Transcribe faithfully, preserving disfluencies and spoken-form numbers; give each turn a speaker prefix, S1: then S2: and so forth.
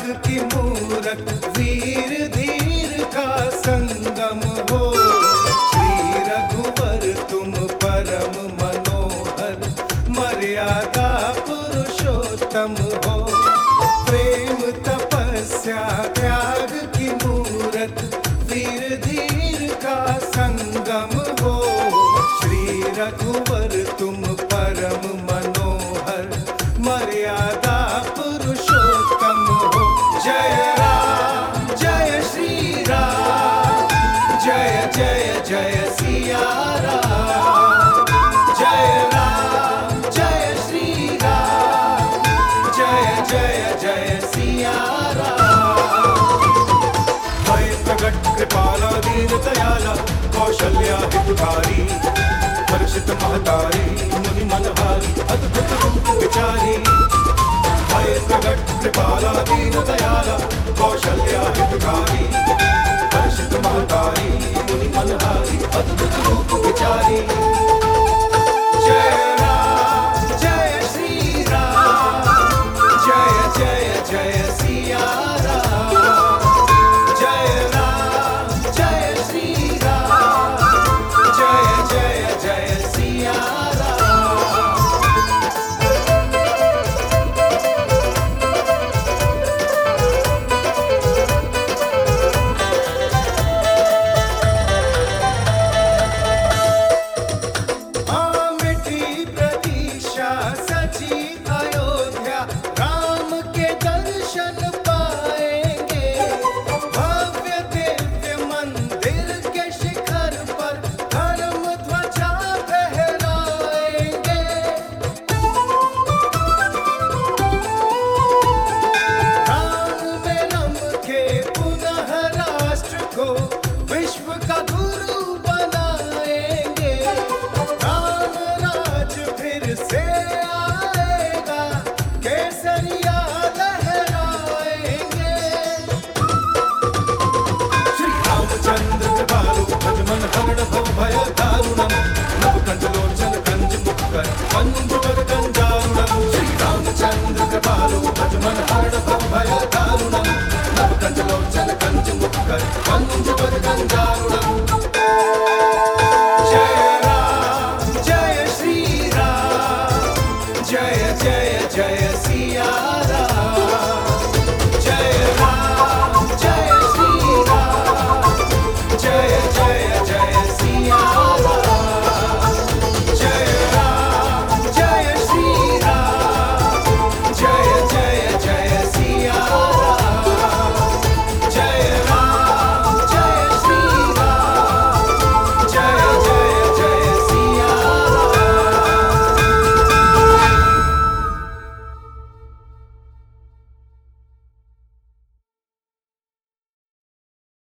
S1: की मूरत, वीर धीर का संगम हो। श्री रघुवर तुम परम मनोहर, मर्यादा पुरुषोत्तम हो। प्रेम तपस्या त्याग की मूरत, वीर धीर का संगम हो। श्री रघुवर तुम परम मनोहर, मर्यादा पुरुषोत्तम हो। जय राम जय श्री राम, जय जय जय सिया राम। जय राम जय श्री राम, जय जय जय सिया राम। भय प्रगट कृपाला दीन दयाला, कौशल्या हितकारी, हर्षित महतारी, मुनि मनहारी, अद्भुत रूप विचारी। भय प्रगट कृपाला दीन दयाला,